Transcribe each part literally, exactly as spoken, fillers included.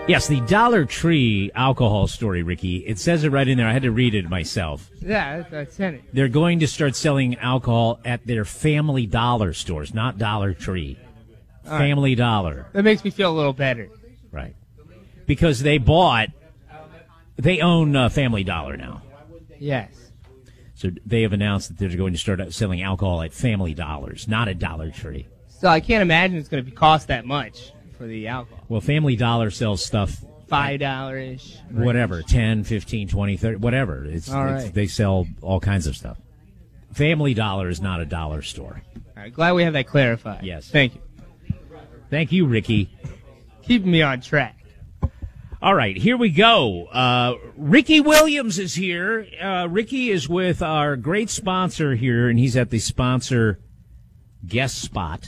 Yes, the Dollar Tree alcohol story, Ricky. It says it right in there. I had to read it myself. Yeah, that's, that's in it. They're going to start selling alcohol at their Family Dollar stores, not Dollar Tree. All Family right. Dollar. That makes me feel a little better. Right. Because they bought, they own uh, Family Dollar now. Yes. So they have announced that they're going to start selling alcohol at Family Dollars, not at Dollar Tree. So I can't imagine it's going to cost that much for the alcohol. Well, Family Dollar sells stuff. five dollars-ish. Whatever, ten, fifteen, twenty, thirty, whatever. It's, all it's right. They sell all kinds of stuff. Family Dollar is not a dollar store. All right, glad we have that clarified. Yes. Thank you. Thank you, Ricky. Keeping me on track. All right, here we go. Uh, Ricky Williams is here. Uh, Ricky is with our great sponsor here, and he's at the sponsor guest spot.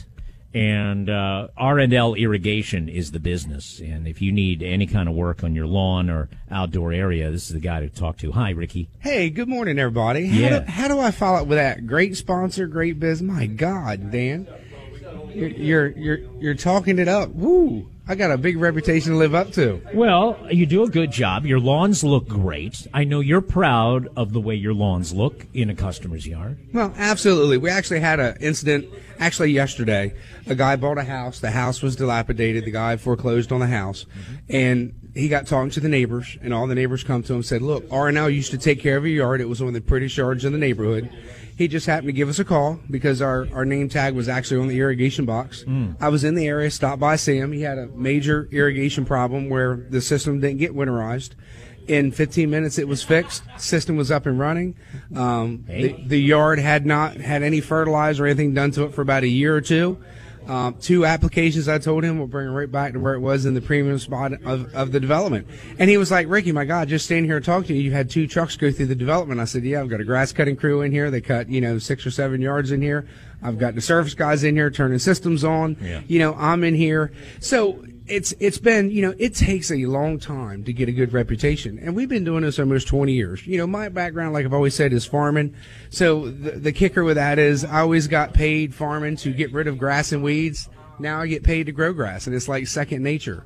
And uh, R and L Irrigation is the business. And if you need any kind of work on your lawn or outdoor area, this is the guy to talk to. Hi, Ricky. Hey, good morning, everybody. Yeah. How do, how do I follow up with that? Great sponsor, great business. My God, Dan. You're, you're, you're, you're talking it up. Woo. I got a big reputation to live up to. Well, you do a good job. Your lawns look great. I know you're proud of the way your lawns look in a customer's yard. Well, absolutely. We actually had an incident, actually yesterday. A guy bought a house. The house was dilapidated. The guy foreclosed on the house. Mm-hmm. And he got talking to the neighbors, and all the neighbors come to him and said, look, R and L used to take care of your yard. It was one of the prettiest yards in the neighborhood. He just happened to give us a call because our, our name tag was actually on the irrigation box. Mm. I was in the area, stopped by, see him. He had a major irrigation problem where the system didn't get winterized. In fifteen minutes, it was fixed. System was up and running. Um, hey. the, the yard had not had any fertilizer or anything done to it for about a year or two. Um, two applications I told him will bring it right back to where it was in the premium spot of, of the development. And he was like, Ricky, my God, just standing here and talking to you, you had two trucks go through the development. I said, yeah, I've got a grass cutting crew in here. They cut, you know, six or seven yards in here. I've got the surface guys in here turning systems on. Yeah. You know, I'm in here. So it's it's been, you know, it takes a long time to get a good reputation. And we've been doing this almost twenty years. You know, my background, like I've always said, is farming. So the, the kicker with that is I always got paid farming to get rid of grass and weeds. Now I get paid to grow grass, and it's like second nature.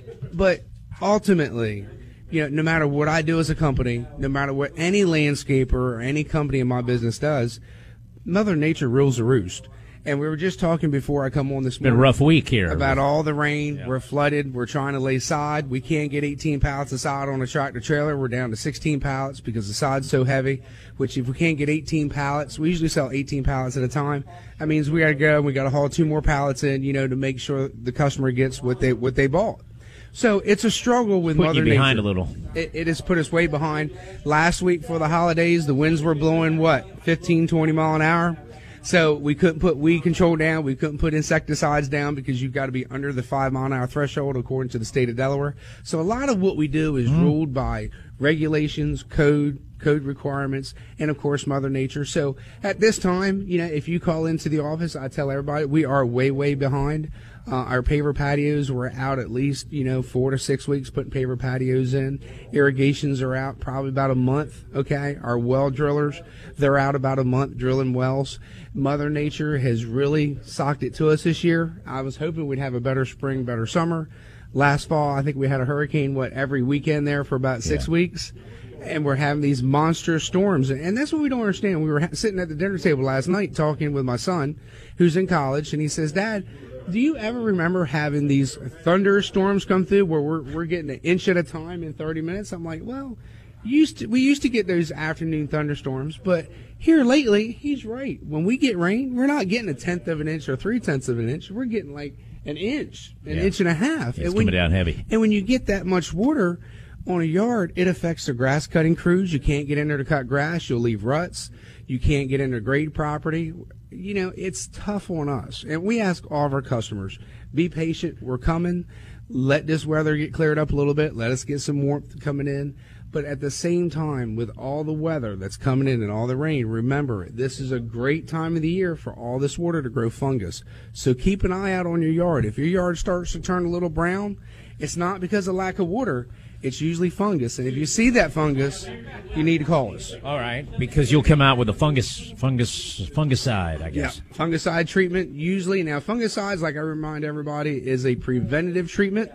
But ultimately, you know, no matter what I do as a company, no matter what any landscaper or any company in my business does, Mother Nature rules the roost. And we were just talking before I come on this morning. Been a rough week here. About all the rain. Yeah. We're flooded. We're trying to lay sod. We can't get eighteen pallets of sod on a tractor trailer. We're down to sixteen pallets because the sod's so heavy, which if we can't get eighteen pallets, we usually sell eighteen pallets at a time. That means we got to go and we got to haul two more pallets in, you know, to make sure the customer gets what they what they bought. So it's a struggle with Put Mother you behind Nature. a little. It, it has put us way behind. Last week for the holidays, the winds were blowing, what, fifteen, twenty mile an hour? So we couldn't put weed control down. We couldn't put insecticides down because you've got to be under the five mile an hour threshold according to the state of Delaware. So a lot of what we do is mm. ruled by regulations, code, code requirements, and of course Mother Nature. So at this time, you know, if you call into the office, I tell everybody we are way, way behind. Uh, our paver patios were out at least, you know, four to six weeks putting paver patios in. Irrigations are out probably about a month, okay? Our well drillers, they're out about a month drilling wells. Mother Nature has really socked it to us this year. I was hoping we'd have a better spring, better summer. Last fall, I think we had a hurricane, what, every weekend there for about six yeah. weeks. And we're having these monstrous storms. And that's what we don't understand. We were ha- sitting at the dinner table last night talking with my son, who's in college, and he says, Dad, do you ever remember having these thunderstorms come through where we're we're getting an inch at a time in thirty minutes? I'm like, well, used to, we used to get those afternoon thunderstorms, but here lately, he's right. When we get rain, we're not getting a tenth of an inch or three tenths of an inch. We're getting like an inch, an yeah. inch and a half. It's and when, coming down heavy. And when you get that much water on a yard, it affects the grass cutting crews. You can't get in there to cut grass. You'll leave ruts. You can't get into grade property. You know, it's tough on us. And we ask all of our customers, be patient. We're coming. Let this weather get cleared up a little bit. Let us get some warmth coming in. But at the same time, with all the weather that's coming in and all the rain, remember, this is a great time of the year for all this water to grow fungus. So keep an eye out on your yard. If your yard starts to turn a little brown, it's not because of lack of water. It's usually fungus, and if you see that fungus, you need to call us. All right, because you'll come out with a fungus, fungus, fungicide, I guess. Yeah, fungicide treatment usually. Now, fungicides, like I remind everybody, is a preventative treatment.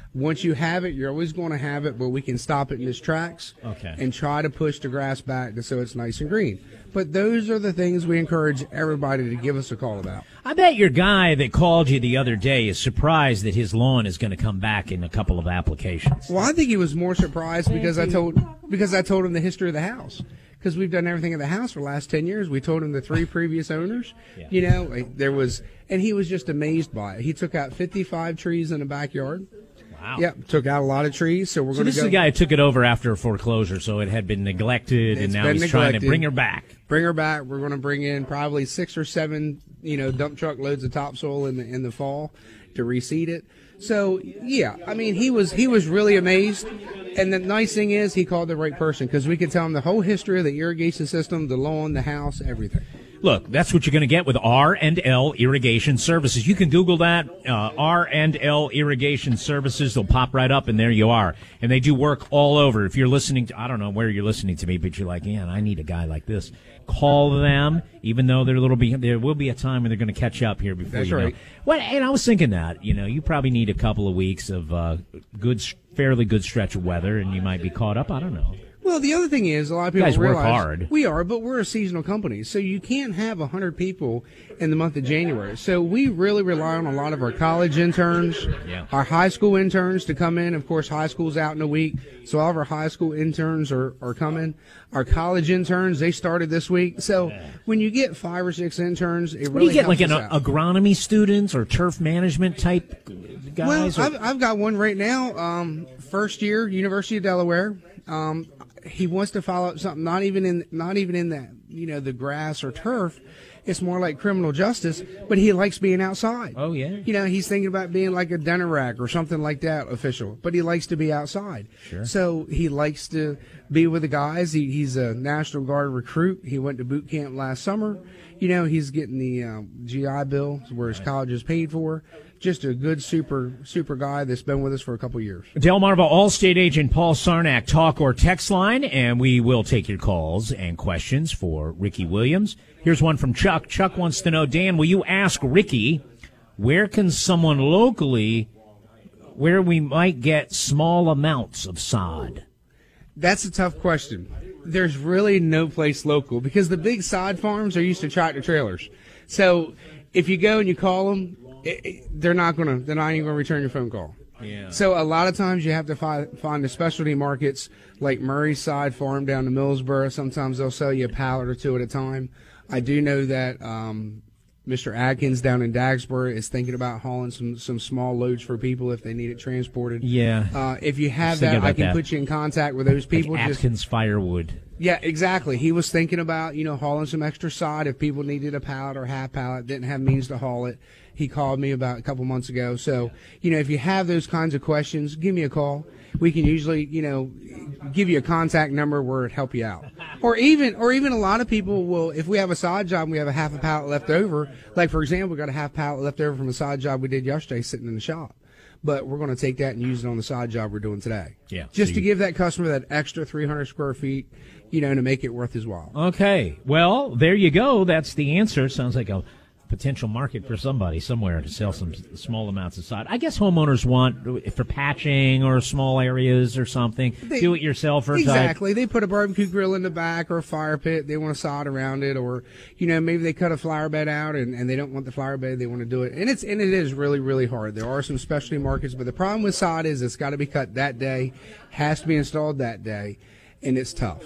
Once you have it, you're always going to have it, but we can stop it in its tracks Okay. and try to push the grass back to, so it's nice and green. But those are the things we encourage everybody to give us a call about. I bet your guy that called you the other day is surprised that his lawn is going to come back in a couple of applications. Well, I think he was more surprised because I told because I told him the history of the house. Because we've done everything in the house for the last ten years. We told him the three previous owners. Yeah. You know, there was, and he was just amazed by it. He took out fifty-five trees in the backyard. Wow. Yep, took out a lot of trees. So we're So going to this go. is the guy who took it over after a foreclosure, so it had been neglected, and It's now been he's trying to neglected. bring her back. Bring her back. We're going to bring in probably six or seven, you know, dump truck loads of topsoil in the in the fall to reseed it. So yeah, I mean, he was he was really amazed. And the nice thing is, he called the right person because we could tell him the whole history of the irrigation system, the lawn, the house, everything. Look, that's what you're going to get with R and L Irrigation Services. You can Google that, uh, R and L Irrigation Services. They'll pop right up, and there you are. And they do work all over. If you're listening to, I don't know where you're listening to me, but you're like, yeah, I need a guy like this. Call them, even though they're a little be, there will be a time when they're going to catch up here before That's you know. right. Well, and I was thinking that, you know, you probably need a couple of weeks of uh, good, fairly good stretch of weather, and you might be caught up. I don't know. Well, the other thing is, a lot of people You guys work realize hard. we are, but we're a seasonal company, so you can't have a hundred people in the month of January. So we really rely on a lot of our college interns, Yeah. our high school interns to come in. Of course, high school's out in a week, so all of our high school interns are, are coming. Our college interns, they started this week. So when you get five or six interns, it What really do you get, like helps an us out. agronomy students or turf management type guys? Well, or- I've, I've got one right now. Um, first year, University of Delaware. Um, he wants to follow up something not even in not even in that you know the grass or turf. It's more like criminal justice, but he likes being outside. Oh, yeah. You know, he's thinking about being like a Denarac or something like that official, but he likes to be outside. Sure. So he likes to be with the guys. He, he's a National Guard recruit. He went to boot camp last summer. You know, he's getting the um, G I Bill where his college is paid for. Just a good, super, super guy that's been with us for a couple years. Delmarva Allstate agent Paul Sarnak, talk or text line, and we will take your calls and questions for Ricky Williams. Here's one from Chuck. Chuck wants to know, Dan, will you ask Ricky where can someone locally, where we might get small amounts of sod? That's a tough question. There's really no place local because the big sod farms are used to tractor trailers. So if you go and you call them, it, it, they're not gonna, they're not even gonna return your phone call. Yeah. So a lot of times you have to find find the specialty markets like Murray's Side Farm down to Millsboro. Sometimes they'll sell you a pallet or two at a time. I do know that um, Mister Adkins down in Dagsboro is thinking about hauling some some small loads for people if they need it transported. Yeah. Uh, if you have was thinking that, I about can that. put you in contact with those people. Like Just Atkins Firewood. yeah, exactly. He was thinking about, you know, hauling some extra sod if people needed a pallet or half pallet, didn't have means to haul it. He called me about a couple months ago. So, you know, if you have those kinds of questions, give me a call. We can usually, you know, give you a contact number where it help you out. Or even, or even a lot of people will, if we have a sod job and we have a half a pallet left over, like for example, we got a half pallet left over from a sod job we did yesterday sitting in the shop. But we're going to take that and use it on the side job we're doing today. Yeah, Just so to you- give that customer that extra three hundred square feet, you know, to make it worth his while. Okay. Well, there you go. That's the answer. Sounds like a potential market for somebody somewhere to sell some s- small amounts of sod. I guess homeowners want, if for patching or small areas or something, They- do it yourself or type. Exactly. They put a barbecue grill in the back or a fire pit. They want to sod around it, or you know, maybe they cut a flower bed out and, and they don't want the flower bed. They want to do it, and it's and it is really really hard. There are some specialty markets, but the problem with sod is it's got to be cut that day, has to be installed that day, and it's tough.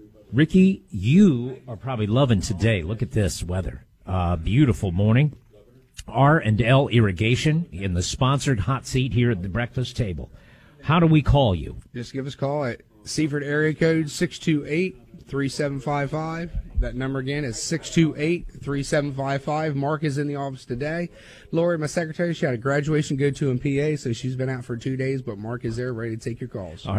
Ricky, you are probably loving today. Look at this weather. Uh, beautiful morning. R and L Irrigation in the sponsored hot seat here at the breakfast table. How do we call you? Just give us a call at Seaford area code six two eight, three seven five five. That number again is six two eight, three seven five five. Mark is in the office today. Lori, my secretary, she had a graduation go to in P A, so she's been out for two days, but Mark is there ready to take your calls. All right.